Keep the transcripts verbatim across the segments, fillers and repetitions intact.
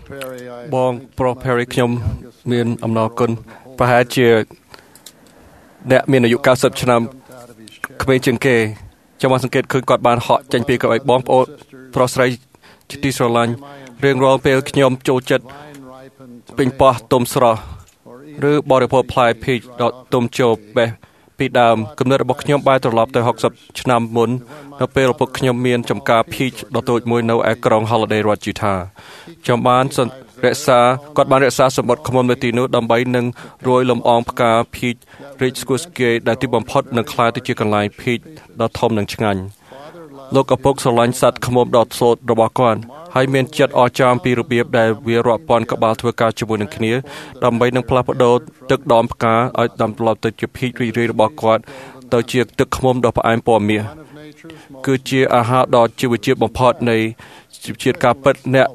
បងប្រុស Perry ខ្ញុំមានអំណរគុណប្រហែលជាអ្នកមានអាយុเก้าสิบឆ្នាំក្មេងជាងគេចាំមកសង្កេតឃើញគាត់បានហក់ចេញពីកៅអីបងប្អូនប្រុសស្រីជាទីស្រឡាញ់រៀងរាល់ពេលខ្ញុំចូលចិត្តពេញប៉ោះទុំស្រស់ឬបរិភោគផ្លែភីជដកទុំជោបបេះពីដើមគំនិតរបស់ខ្ញុំបែរត្រឡប់ទៅหกสิบឆ្នាំមុននៅពេលឪពុកខ្ញុំមានចំការភីជដ៏តូចមួយនៅឯក្រុង Holiday រដ្ឋ Utah ខ្ញុំបានរក្សាគាត់បានរក្សាសម្បត្តិឃ្មុំនៅទីនោះដើម្បីនឹងរោយលំអងផ្កាភីជរីកស្គួស្គែដែលទីបំផុតនឹងក្លាយទៅជាកន្លែងភីជដ៏ធំនិងឆ្ងាញ់លោកឪពុកស្រឡាញ់សត្វឃ្មុំដ៏ស្លូតរបស់គាត់ហើយមានចិត្តអស្ចារ្យពីរបៀបដែលវារាប់ពាន់ក្បាលធ្វើការជាមួយនឹងគ្នាដើម្បីនឹងផ្លាស់ប្ដូរទឹកដមផ្កាឲ្យដំណប់ទៅជាភីជរីករាយរបស់គាត់ទៅជាទឹកឃ្មុំដ៏ផ្អែមពណ៌មាសគឺជាអាហារដ៏ជីវជាតិបំផុតនៃជីវជាតិការពិតអ្នក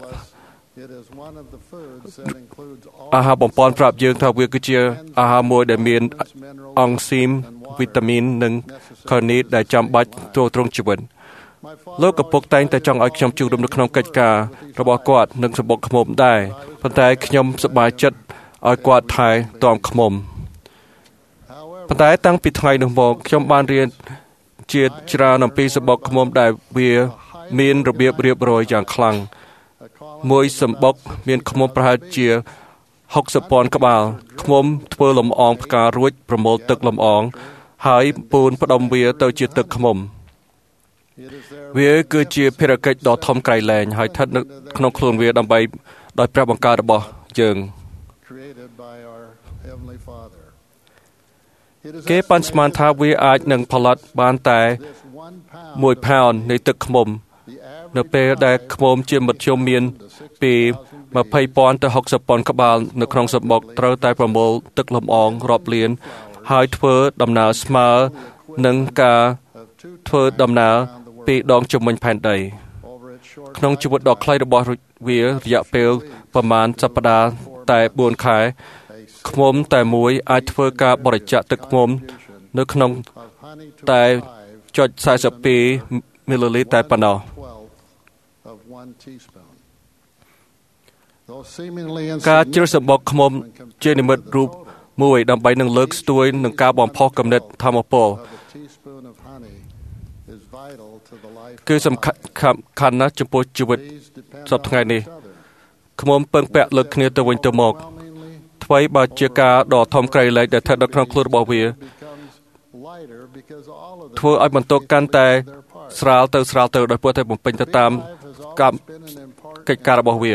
អាហារបំពន់ប្រាប់យើងថាវាគឺជាអាហារមួយដែលមានអង់ស៊ីមវីតាមីននិងខនិតដែលចាំបាច់ចូលត្រង់ជីវិតលោកឪពុកតែងតែចង់ឲ្យខ្ញុំចូលរួមនៅក្នុងកិច្ចការរបស់គាត់និងសម្បុកឃ្មុំដែរប៉ុន្តែខ្ញុំសប្បាយចិត្តឲ្យគាត់ថែទាំឃ្មុំប៉ុន្តែតាំងពីថ្ងៃនោះមកខ្ញុំបានរៀនជាច្រើនអំពីសម្បុកឃ្មុំដែលវាមានរបៀបរៀបរយយ៉ាងខ្លាំងមួយសម្បុកមានឃ្មុំប្រហែលជាหกสิบពាន់ក្បាលឃ្មុំធ្វើលំអងផ្ការួចប្រមូលទឹកលំអងហើយពូនផ្ដុំវាទៅជាទឹកឃ្មុំវាគឺជាភារកិច្ចដ៏ធំក្រៃលែងហើយស្ថិតនៅក្នុងខ្លួនវាដើម្បីដោយព្រះបង្កើតរបស់យើងគេប៉ាន់ស្មានថាវាអាចនឹងផលិតបានតែមួយផោននៃទឹកឃ្មុំនៅពេលដែលឃ្មុំជាមធ្យមមានពីยี่สิบពាន់ទៅหกสิบពាន់ក្បាលនៅក្នុងសម្បុកត្រូវតែប្រមូលទឹកលំអងរាប់លានហើយធ្វើដំណើរស្មើនឹងការធ្វើដំណើរពីរដងជុំវិញផែនដីក្នុងជីវិតដ៏ខ្លីរបស់វារយៈពេលប្រមាណសប្តាហ៍តែបួនខែឃ្មុំតែមួយអាចធ្វើការបរិច្ចាគទឹកឃ្មុំនៅក្នុងតែចុចสี่สิบสองមីលីលីត្រតែប៉ុណ្ណោះការជ្រើសសម្បុកឃ្មុំជានិមិត្តរូបមួយដើម្បីនឹងលើកស្ទួយនឹងការបំផុសគំនិតថាមពលគឺសំខាន់ណាស់ចំពោះជីវិតសប្តាហ៍ថ្ងៃនេះឃ្មុំពឹងពាក់លើគ្នាទៅវិញទៅមកថ្មីបើជាការដ៏ធំក្រៃលែងដែលស្ថិតនៅក្នុងខ្លួនរបស់វាធ្វើឲ្យបន្ទុកកាន់តែស្រាលទៅស្រាលទៅដោយព្រោះតែបំពេញទៅតាមកម្មកិច្ចការរបស់វា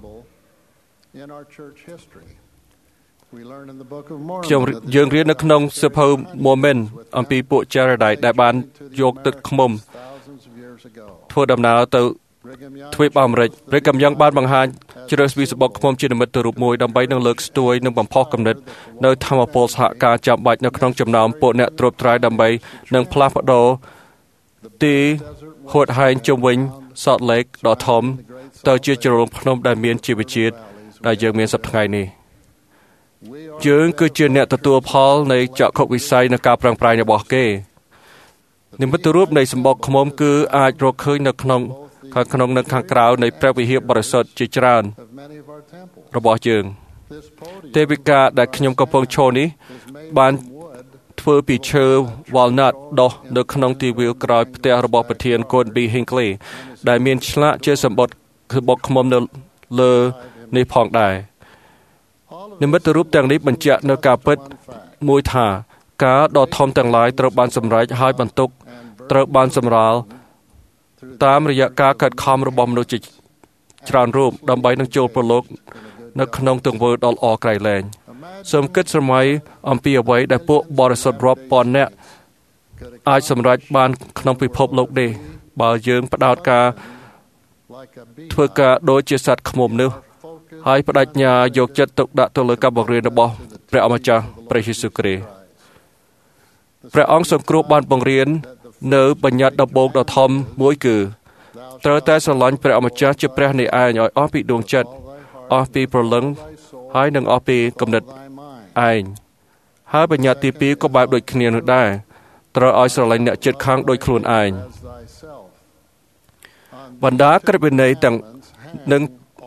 ខ្ញុំយើងរៀននៅក្នុងសៀវភៅ Mormon អំពីពួក Jaredite ដែលបានយកទឹកឃ្មុំធ្វើដំណើរទៅទ្វីបអាមេរិកព្រះកំយ៉ាងបានបង្ហាញជ្រើសវាសម្បុកឃ្មុំជានិមិត្តរូបមួយដើម្បីនឹងលើកស្ទួយនិងបំផុសគំនិតនៅធម្មពលសហការចាំបាច់នៅក្នុងចំណោមពួកអ្នកត្រួតត្រាយដើម្បីនឹងផ្លាស់ប្ដូរទីហួតហែងជុំវិញ Salt Lake ដ៏ធំទៅជាជ្រលងភ្នំដែលមានជីវជាតិដែលយើងមានសប្តាហ៍ថ្ងៃនេះយើងគឺជាអ្នកទទួលផលនៃចក្ខុវិស័យនៃការប្រឹងប្រែងរបស់គេនិមិត្តរូបនៃសម្បុកឃ្មុំគឺអាចរកឃើញនៅក្នុងខាងក្នុងនិងខាងក្រៅនៃព្រះវិហារបរិសុទ្ធជាច្រើនរបស់យើងទេវិកាដែលខ្ញុំកំពុងឈរនេះបានធ្វើពីឈើ walnut ដុះនៅក្នុងទីវាលក្រោយផ្ទះរបស់ប្រធាន Gordon B. Hinckley ដែលមានឆ្លាក់ជាសម្បុកសម្បុកឃ្មុំនៅលើនេះផងដែរនិមិត្តរូបទាំងនេះបញ្ជាក់នៅការពិតមួយថាការដ៏ធំទាំងឡាយត្រូវបានសម្រេចហើយបន្ទុកត្រូវបានសម្រាលតាមរយៈការកាត់ខំរបស់មនុស្សជាច្រើនរូបដើម្បីនឹងចូលប្រឡូកនៅក្នុងទង្វើដ៏ល្អក្រៃលែងសូមគិតស្រមៃអំពីអ្វីដែលពួកបរិសុទ្ធរាប់ពាន់នាក់អាចសម្រេចបានក្នុងពិភពលោកនេះបើយើងផ្ដោតការធ្វើការដូចជាសត្វឃ្មុំនេះហើយបដិញ្ញាយកចិត្តទុកដាក់ទៅលើការបង្រៀនរបស់ព្រះអម្ចាស់ព្រះយេស៊ូវគ្រីស្ទព្រះអង្គសង្គ្រោះបានបង្រៀននៅបញ្ញត្តិដំបូងដ៏ធំមួយគឺត្រូវតែស្រឡាញ់ព្រះអម្ចាស់ជាព្រះនៃឯងឲ្យអស់ពីដួងចិត្តអស់ពីព្រលឹងហើយនឹងអស់ពីគំនិតឯងហើយបញ្ញត្តិទីពីរក៏បែបដូចគ្នានោះដែរត្រូវឲ្យស្រឡាញ់អ្នកជិតខាងដូចខ្លួនឯងបណ្ដាក្រឹតវិន័យទាំងនឹង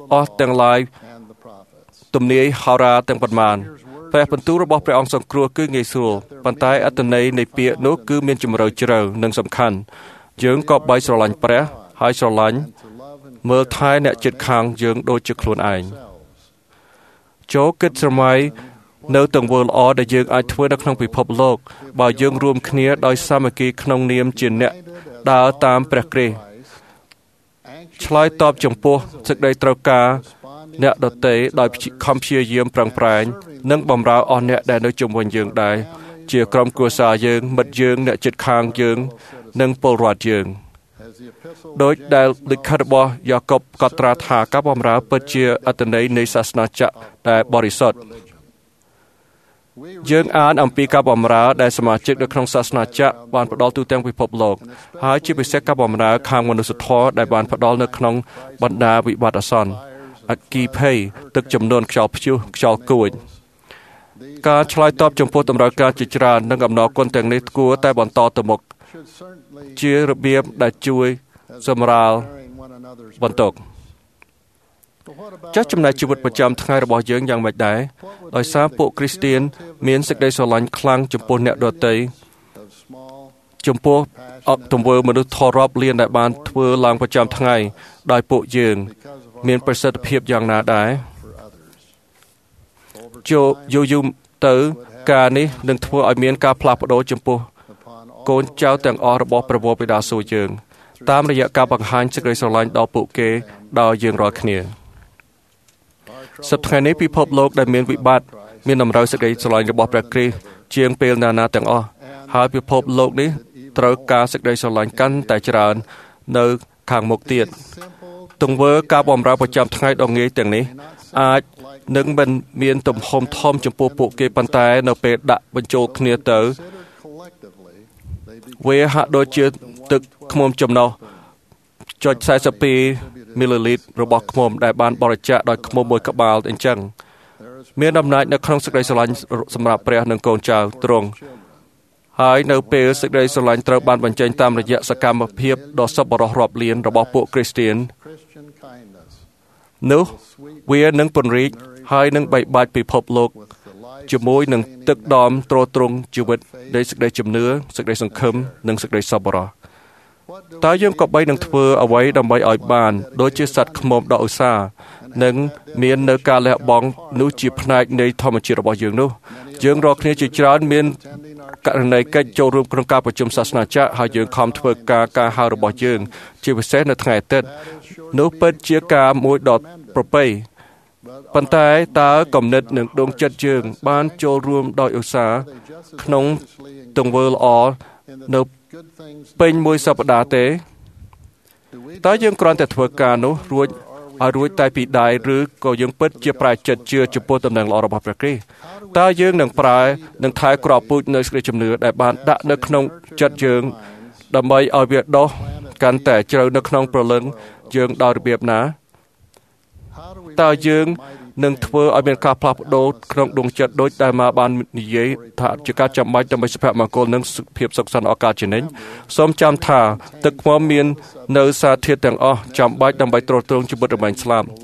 អស់ទាំងឡាយទំនាយហោរាទាំងប៉ុន្មានព្រះបន្ទូលរបស់ព្រះអង្គសង្គ្រោះគឺងាយស្រួលប៉ុន្តែអត្ថន័យនៃពាក្យនោះគឺមានជម្រៅជ្រៅនិងសំខាន់យើងក៏បីស្រឡាញ់ព្រះហើយស្រឡាញ់មើលថែអ្នកជិតខាងយើងដូចជាខ្លួនឯងចូលគិតស្រមៃនៅទង្វើល្អដែលយើងអាចធ្វើនៅក្នុងពិភពលោកបើយើងរួមគ្នាដោយសាមគ្គីក្នុងនាមជាអ្នកដើរតាមព្រះគ្រីស្ទឆ្លើយតបចំពោះសេចក្តីត្រូវការអ្នកដទៃដោយខំព្យាយាមប្រឹងប្រែងនិងបម្រើអស់អ្នកដែលនៅជុំវិញយើងដែរជាក្រុមគ្រួសារយើងមិត្តយើងអ្នកជិតខាងយើងនិងពលរដ្ឋយើងដោយដែលលិខិតរបស់យ៉ាកុបក៏ត្រាថាការបម្រើពិតជាអត្ថន័យនៃសាសនាចក្រដែលបរិសុទ្ធយើងអានអំពីការបម្រើដែលសមាជិកនៅក្នុងសាសនាចក្របានផ្ដល់ទូទាំងពិភពលោកហើយជាពិសេសការបម្រើខាងមនុស្សធម៌ដែលបានផ្ដល់នៅក្នុងបណ្ដាវិបត្តិអាសន្នអគ្គីភ័យទឹកចំនួនខ្យល់ព្យុះខ្យល់គួចការឆ្លើយតបចំពោះតម្រូវការជាច្រើននិងអំណរគុណទាំងនេះគួរតែបន្តទៅមុខជារបៀបដែលជួយសម្រាលបន្ទុកចាស់ចំណាយជីវិតប្រចាំថ្ងៃរបស់យើងយ៉ាងម៉េចដែរដោយសារពួកគ្រីស្ទានមានសេចក្តីស្រឡាញ់ខ្លាំងចំពោះអ្នកដទៃចំពោះអកទង្វើមនុស្សធម៌រាប់លានដែលបានធ្វើឡើងប្រចាំថ្ងៃដោយពួកយើងមានប្រសិទ្ធភាពយ៉ាងណាដែរចូលយូរយូរទៅការនេះនឹងធ្វើឲ្យមានការផ្លាស់ប្ដូរចំពោះកូនចៅទាំងអស់របស់ព្រះវរបិតាសួគ៌យើងតាមរយៈការបង្ហាញសេចក្តីស្រឡាញ់ដល់ពួកគេដោយយើងរាល់គ្នាសប្តាហ៍នេះពិភពលោកដែលមានវិបត្តិមានតម្រូវសេចក្តីស្រឡាញ់របស់ព្រះគ្រីស្ទជាងពេលណាណាទាំងអស់ហើយពិភពលោកនេះត្រូវការសេចក្តីស្រឡាញ់កាន់តែច្រើននៅខាងមុខទៀតទង្វើការបម្រើប្រចាំថ្ងៃដ៏ងាយទាំងនេះអាចនឹងមិនមានទំហំធំចំពោះពួកគេប៉ុន្តែនៅពេលដាក់បញ្ចូលគ្នាទៅវាហាក់ដូចជាទឹកឃ្មុំចំណុះចុចสี่สิบtwoមីលីលីត្ររបស់ឃ្មុំដែលបានបរិច្ចាគដោយឃ្មុំមួយក្បាលអញ្ចឹងមានអំណាចនៅក្នុងសេចក្តីស្រឡាញ់សម្រាប់ព្រះនិងកូនចៅទ្រង់ហើយនៅពេលសេចក្តីស្រឡាញ់ត្រូវបានបញ្ចេញតាមរយៈសកម្មភាពដ៏សប្បុរសរាប់លានរបស់ពួកគ្រីស្ទាននោះវានឹងពង្រីកហើយនឹងបែកបាច់ពិភពលោកជាមួយនឹងទឹកដមទ្រទ្រង់ជីវិតនៃសេចក្តីជំនឿសេចក្តីសង្ឃឹមនិងសេចក្តីសប្បុរសតើយើងក៏បីនឹងធ្វើអ្វីដើម្បីឲ្យបានដូចជាសត្វឃ្មុំដ៏ឧស្សាហ៍និងមាននៅការលះបង់នោះជាផ្នែកនៃធម្មជាតិរបស់យើងនោះយើងរាល់គ្នាជាច្រើនមានករណីកិច្ចចូលរួមក្នុងការប្រជុំសាសនាចក្រហើយយើងខំធ្វើការការហៅរបស់យើងជាពិសេសនៅថ្ងៃអាទិត្យនោះពិតជាការមួយដ៏ប្រពៃប៉ុន្តែតើគំនិតនិងដួងចិត្តយើងបានចូលរួមដោយឧស្សាហ៍ក្នុងទង្វើល្អនៅពេញមួយសប្តាហ៍ទេតើយើងគ្រាន់តែធ្វើការនោះរួចឲ្យរួចតែពីដៃឬក៏យើងពិតជាប្រែចិត្តជឿចំពោះតំណែងល្អរបស់ព្រះគ្រីស្ទតើយើងនឹងប្រែនឹងថែគ្រាប់ពូជនៅសេចក្តីជំនឿដែលបានដាក់នៅក្នុងចិត្តយើងដើម្បីឲ្យវាដុះកាន់តែជ្រៅនៅក្នុងព្រលឹងយើងដោយរបៀបណាតើយើងនឹងធ្វើឲ្យមានការផ្លាស់ប្ដូរក្នុងដួងចិត្តដូចដែលមកបាននិយាយថាជាការចាំបាច់ដើម្បីសុភមង្គលនិងភាពសុខសាន្តអកាសជានិច្ចសូមចាំថាទឹកឃ្មុំមាននៅសារធាតុទាំងអស់ចាំបាច់ដើម្បីទ្រទ្រង់ជីវិតរមែងស្លាប់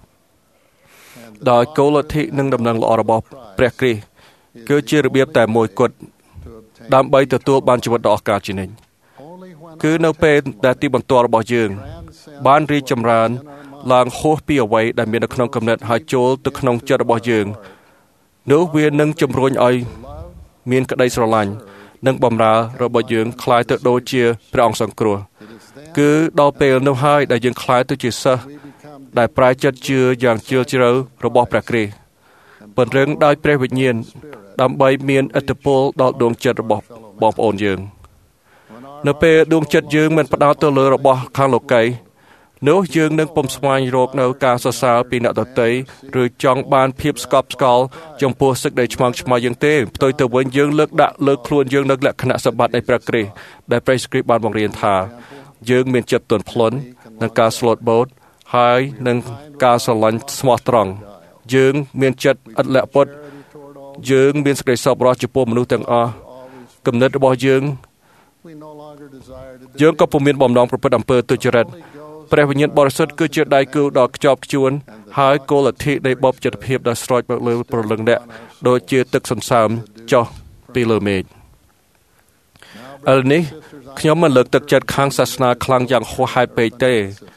ដោយគោលលទ្ធិនិងដំណឹងល្អរបស់ព្រះគ្រីស្ទគឺជារបៀបតែមួយគត់ដើម្បីទទួលបានជីវិតដ៏អស្ចារ្យជានិច្ចគឺនៅពេលដែលទីបន្ទាល់របស់យើងបានរីកចម្រើនឡើងហួសពីអ្វីដែលមាននៅក្នុងគំនិតហើយចូលទៅក្នុងចិត្តរបស់យើងនោះវានឹងជំរុញឲ្យមានក្តីស្រឡាញ់និងបម្រើរបស់យើងคล้ายទៅដូចជាព្រះអង្គសង្គ្រោះគឺដល់ពេលនោះហើយដែលយើងคล้ายទៅជាសិស្សដែលប្រែចិត្តជឿយ៉ាងជ្រាលជ្រៅរបស់ព្រះគ្រីស្ទពង្រឹងដោយព្រះវិញ្ញាណដើម្បីមានឥទ្ធិពលដល់ដួងចិត្តរបស់បងប្អូនយើងនៅពេលដួងចិត្តយើងមិនផ្ដោតទៅលើរបស់ខាងលោកីនោះយើងនឹងពុំស្វែងរកនៅការសរសើរពីអ្នកដទៃឬចង់បានភាពស្កប់ស្កល់ចំពោះសេចក្តីឆ្មងឆ្មៃយើងទេផ្ទុយទៅវិញយើងលើកដាក់លើខ្លួនយើងនៅលក្ខណៈសម្បត្តិនៃព្រះគ្រីស្ទដែលព្រះគ្រីស្ទបានបង្រៀនថាយើងមានចិត្តទន់ភ្លន់និងការស្លូតបូតហើយនិងការស្រឡាញ់ស្មោះត្រង់យើងមានចិត្តឥតលាក់ពុតយើងមានសេចក្តីសប្បុរសចំពោះមនុស្សទាំងអស់គំនិតរបស់យើងយើងក៏ពុំមានបំណងប្រព្រឹត្តអំពើទុច្ចរិតព្រះវិញ្ញាណបរិសុទ្ធគឺជាដៃគូដ៏ខ្ជាប់ខ្ជួនហើយគោលលទ្ធិនៃបបចិត្តភាពដែលស្រោចមកលើព្រលឹងអ្នកដូចជាទឹកសន្សើមចុះពីលើមេឃឥឡូវនេះខ្ញុំមិនលើកទឹកចិត្តខាងសាសនាខ្លាំងយ៉ាងហួសហេតុពេកទេ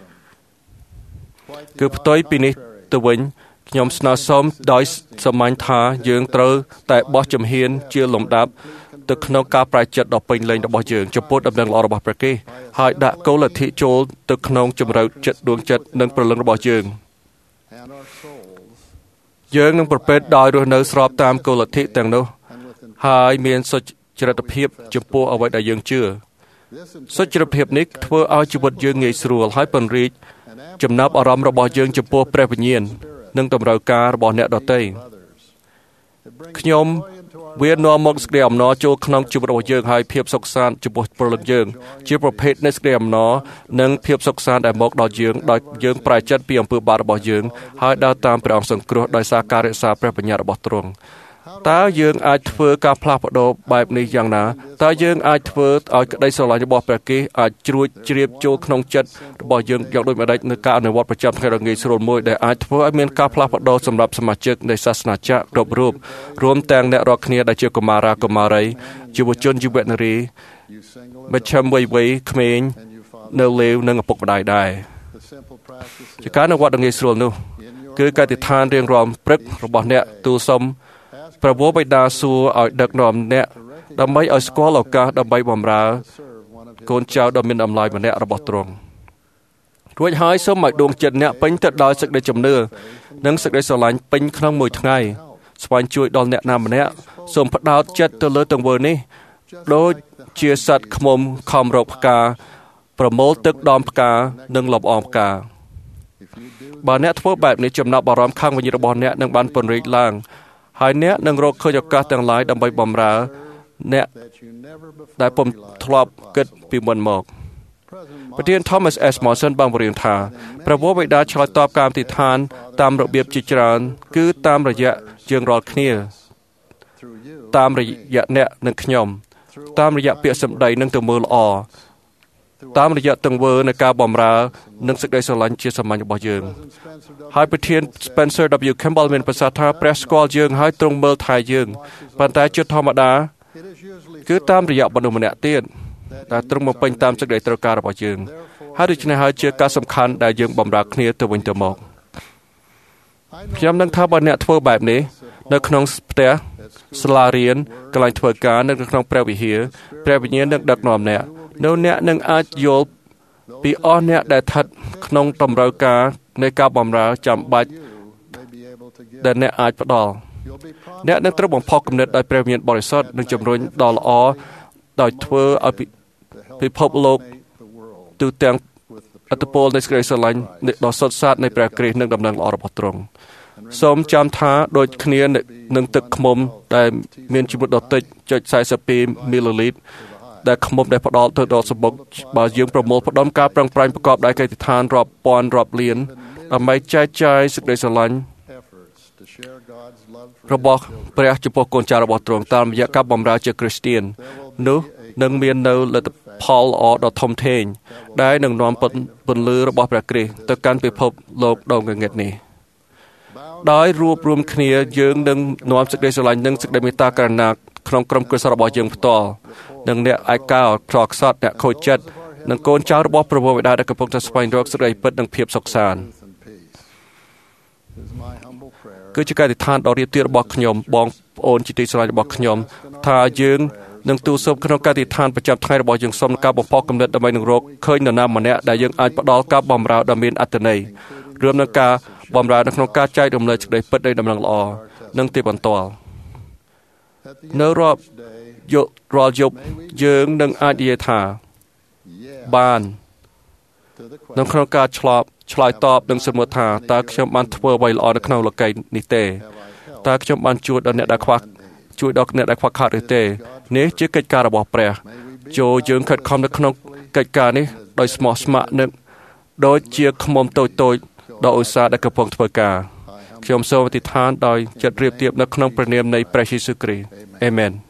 គឺផ្ទុយពីនេះទៅវិញខ្ញុំស្នើសុំដោយសាមញ្ញថាយើងត្រូវតែបោះជំហានជាលំដាប់ទៅក្នុងការប្រែចិត្តដ៏ពេញលេញរបស់យើងចំពោះដំណឹងល្អរបស់ព្រះគិហើយដាក់គោលលទ្ធិចូលទៅក្នុងជំរឿចិត្តដួងចិត្តនិងព្រលឹងរបស់យើងយើងនឹងប្រព្រឹត្តដោយរស់នៅស្របតាមគោលលទ្ធិទាំងនោះហើយមានសុចរិតភាពចំពោះអ្វីដែលយើងជឿសុចរិតភាពនេះធ្វើឲ្យជីវិតយើងងាយស្រួលហើយពង្រីកចំណាប់អារម្មណ៍របស់យើងចំពោះព្រះវិញ្ញាណនិងតម្រូវការរបស់អ្នកដទៃខ្ញុំវានាំមកសេចក្តីអំណរចូលក្នុងជីវិតរបស់យើងហើយភាពសុខសាន្តចំពោះព្រលឹងយើងជាប្រភេទនៃសេចក្តីអំណរនិងភាពសុខសាន្តដែលមកដល់យើងដោយយើងប្រែចិត្តពីអំពើបាបរបស់យើងហើយដើរតាមព្រះអង្គសង្គ្រោះដោយសារការរក្សាព្រះបញ្ញត្តិរបស់ទ្រង់តើយើងអាចធ្វើការផ្លាស់ប្ដូរបែបនេះយ៉ាងណាតើយើងអាចធ្វើឲ្យក្តីស្រឡាញ់របស់ព្រះគិអាចជ្រួចជ្រាបចូលក្នុងចិត្តរបស់យើងយ៉ាងដូចម្តេចនៅការអនុវត្តប្រចាំថ្ងៃដ៏ងាយស្រួលមួយដែលអាចធ្វើឲ្យមានការផ្លាស់ប្ដូរសម្រាប់សមាជិកនៃសាសនាចាក់គ្រប់រូបរួមទាំងអ្នករាល់គ្នាដែលជាកុមារាកុមារីយុវជនយុវនារីមជ្ឈមវ័យវ័យក្មេងនៅលេវនិងឪពុកម្ដាយដែរជាការអនុវត្តដ៏ងាយស្រួលនោះគឺកតិដ្ឋានរៀងរាល់ព្រឹករបស់អ្នកទូលសុំព្រះវរបិតាសួរឲ្យដឹកនាំអ្នកដើម្បីឲ្យស្គាល់ឱកាសដើម្បីបម្រើកូនចៅដ៏មានតម្លៃម្នាក់របស់ទ្រង់រួចហើយសូមឲ្យដួងចិត្តអ្នកពេញទៅដោយសេចក្តីជំនឿនិងសេចក្តីស្រឡាញ់ពេញក្នុងមួយថ្ងៃស្វែងជួយដល់អ្នកណាម្នាក់សូមផ្ដោតចិត្តទៅលើទង្វើនេះដូចជាសត្វឃ្មុំខំរកផ្កាប្រមូលទឹកដមផ្កានិងលំអងផ្កាបើអ្នកធ្វើបែបនេះចំណាប់អារម្មណ៍ខាងវិញ្ញាណរបស់អ្នកនឹងបានពង្រីកឡើងហើយអ្នកនឹងរកឃើញឱកាសទាំងឡាយដើម្បីបម្រើអ្នកដែលពុំធ្លាប់គិតពីមុនមកប្រធាន Thomas S. Morrison បានបង្រៀនថាព្រះវរបិតាឆ្លើយតបការអធិដ្ឋានតាមរបៀបជាច្រើនគឺតាមរយៈយើងរាល់គ្នាតាមរយៈអ្នកនិងខ្ញុំតាមរយៈពាក្យសម្ដីនិងទង្វើល្អតាមរយៈទង្វើនៃការបម្រើនិងសេចក្តីស្រឡាញ់ជាសាមញ្ញរបស់យើងហើយប្រធាន Spencer W. Kimball មានប្រសាសន៍ថាព្រះស្គាល់យើងហើយទ្រង់មើលថែយើងប៉ុន្តែជាធម្មតាគឺតាមរយៈមនុស្សម្នាក់ទៀតដែលទ្រង់បំពេញតាមសេចក្តីត្រូវការរបស់យើងហើយដូច្នេះហើយជាការសំខាន់ដែលយើងបម្រើគ្នាទៅវិញទៅមកខ្ញុំនឹងថាបើអ្នកធ្វើបែបនេះនៅក្នុងផ្ទះសាលារៀនកន្លែងធ្វើការនិងនៅក្នុងព្រះវិហារព្រះវិញ្ញាណនឹងដឹកនាំអ្នកនៅអ្នកនឹងអាចយល់ពីអស់អ្នកដែលស្ថិតក្នុងតម្រូវការនៃការបម្រើចាំបាច់ដែលអ្នកអាចផ្ដល់អ្នកនឹងត្រូវបំផុសគំនិតដោយព្រះវិញ្ញាណបរិសុទ្ធនិងជំរុញដល់ល្អដោយធ្វើឲ្យពិភពលោកទូទាំងអត្តពលនៃសេចក្តីស្រឡាញ់ដ៏សុទ្ធសាធនៃព្រះគ្រីស្ទនិងដំណឹងល្អរបស់ទ្រង់សូមចាំថាដូចគ្នានឹងទឹកឃ្មុំដែលមានជីវិតដ៏តិចចុចสี่สิบtwoមីលីលីត្រដែលឃ្មុំដែលផ្ដល់ទៅដល់សម្បុកបើយើងប្រមូលផ្ដុំការប្រឹងប្រែងប្រកបដោយកិច្ចឋានរាប់ពាន់រាប់លានដើម្បីចែកចាយសេចក្តីស្រឡាញ់របស់ព្រះចំពោះកូនចៅរបស់ទ្រង់តាមរយៈការបម្រើជាគ្រីស្ទាននោះនឹងមាននៅលទ្ធផលល្អដ៏ធំធេងដែលនឹងនាំពន្លឺរបស់ព្រះគ្រីស្ទទៅកាន់ពិភពលោកដ៏ងងឹតនេះដោយរួបរวมគ្នាយើងនឹងនាំសេចក្តីស្រឡាញ់និងសេចក្តីមេត្តាករុណាក្នុងក្រុមគ្រួសាររបស់យើងផ្ទាល់និងអ្នកឯកោខ្វល់ខ្សត់អ្នកខូចចិត្តនិងកូនចៅរបស់ព្រះវរបិតាដែលកំពុងតែស្វែងរកសេចក្តីពិតនិងភាពសុខសាន្តគឺជាការអធិដ្ឋានដ៏រាបទាបរបស់ខ្ញុំបងប្អូនជាទីស្រឡាញ់របស់ខ្ញុំថាយើងនឹងទូលសូមក្នុងការអធិដ្ឋានប្រចាំថ្ងៃរបស់យើងសូមការបំផុសគំនិតដើម្បីនឹងរកឃើញនរណាម្នាក់ដែលយើងអាចផ្ដល់ការបម្រើដ៏មានអត្ថន័យរួមនឹងការបម្រើនៅក្នុងការចែករំលែកសេចក្តីពិតនៃដំណឹងល្អនិងទីបន្ទាល់នៅរាប់យប់រាល់យប់យើងនឹងអាចនិយាយថាបាននៅក្នុងការឆ្លើយឆ្លើយតបនឹងសំណួរថាតើខ្ញុំបានធ្វើអ្វីល្អនៅក្នុងលោកីនេះទេតើខ្ញុំបានជួយដល់អ្នកដែលខ្វះជួយដល់អ្នកដែលខ្វះខាតឬទេនេះជាកិច្ចការរបស់ព្រះចូលយើងខិតខំនៅក្នុងកិច្ចការនេះដោយស្មោះស្ម័គ្រនិងដូចជាឃ្មុំតូចតូចដ៏ឧស្សាហ៍ដែលកំពុងធ្វើការខ្ញុំសូមអធិដ្ឋានដោយចិត្តរៀបរៀបនៅក្នុងព្រះនាមនៃព្រះយេស៊ូវគ្រីស្ទអាមែន